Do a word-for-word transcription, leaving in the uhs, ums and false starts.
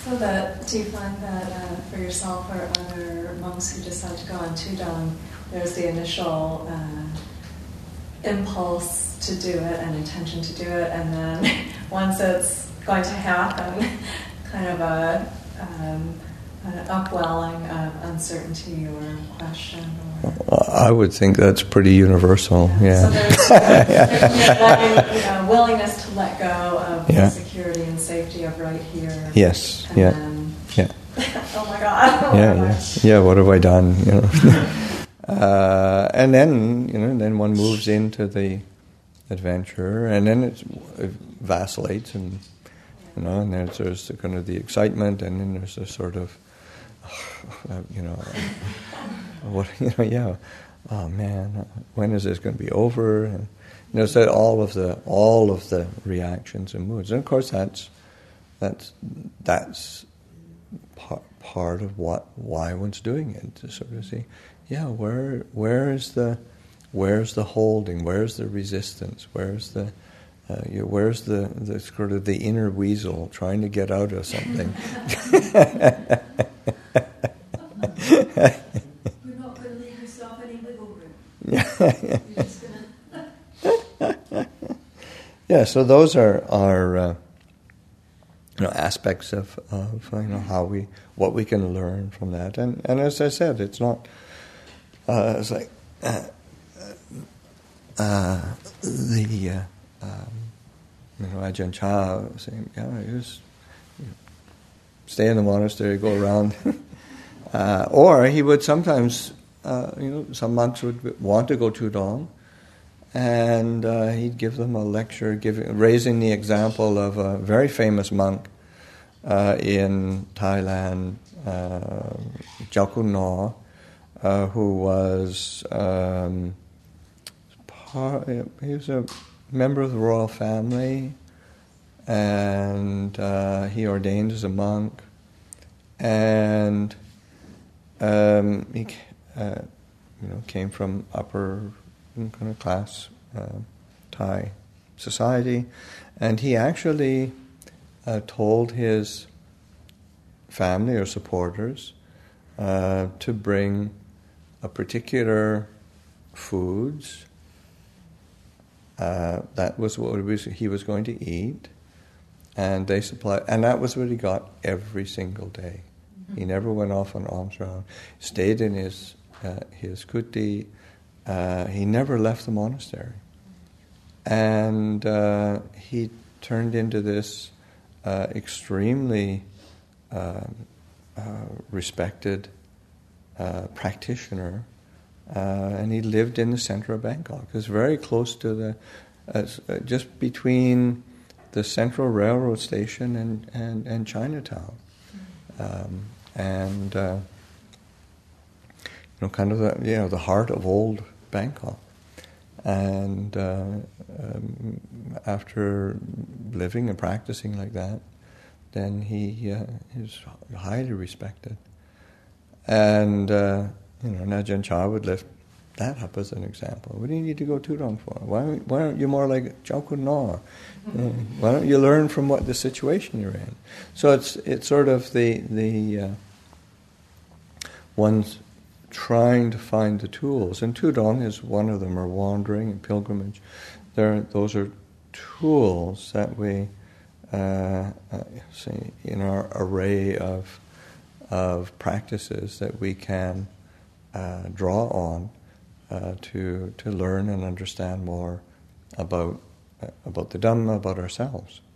So that, do you find that uh, for yourself or other monks who decide to go on Tudong, there's the initial uh, impulse to do it and intention to do it, and then once it's going to happen, kind of a um, an upwelling of uncertainty or question? Or I would think that's pretty universal, yeah. yeah. So there's, there's letting, you know, willingness to let go of yeah. the security and safety of right here. Yes, and yeah. Then, yeah. oh my God. Oh yeah, my yeah. Yeah, what have I done? You know. uh, and then, you know, then one moves into the adventure, and then it's, it vacillates, and you know, and there's, there's the, kind of the excitement, and then there's a sort of, uh, you know, uh, what you know, yeah, oh man, when is this going to be over? And you know, so all of the all of the reactions and moods, and of course that's that's that's part part of what why one's doing it, to sort of see, yeah, where where is the where's the holding, where's the resistance, where's the Uh, you, where's the, the sort of the inner weasel trying to get out of something? You're not going to leave yourself any wiggle room. You're just gonna... yeah, so those are are uh, you know, aspects of, of you know, how we what we can learn from that, and and as I said, it's not uh, it's like uh, uh, the. Uh, Um, you know, Ajahn Chah saying, yeah, you just you know, stay in the monastery, go around. uh, or he would sometimes, uh, you know, some monks would want to go Tudong, and uh, he'd give them a lecture, giving, raising the example of a very famous monk uh, in Thailand, uh, Jalkun No, uh, who was um, part, he was a member of the royal family, and uh, he ordained as a monk, and um, he uh, you know came from upper kind of class uh, Thai society, and he actually uh, told his family or supporters uh, to bring a particular foods. Uh, that was what it was, he was going to eat, and they supplied, and that was what he got every single day. Mm-hmm. He never went off on alms round. Stayed in his uh, his kuti. Uh, he never left the monastery, and uh, he turned into this uh, extremely uh, uh, respected uh, practitioner. Uh, and he lived in the center of Bangkok. It was very close to the, uh, just between the central railroad station and, and, and Chinatown. Um, and, uh, you know, kind of the, you know, the heart of old Bangkok. And uh, um, after living and practicing like that, then he uh, is highly respected. And, uh, You know, Ajahn Chah would lift that up as an example. What do you need to go Tudong for? Why, why aren't you more like Jalkun No? Why don't you learn from what the situation you're in? So it's it's sort of the the uh, one's trying to find the tools, and Tudong is one of them, or wandering and pilgrimage. There, those are tools that we uh, uh, see in our array of of practices that we can. Uh, draw on uh, to to learn and understand more about uh, about the Dhamma, about ourselves.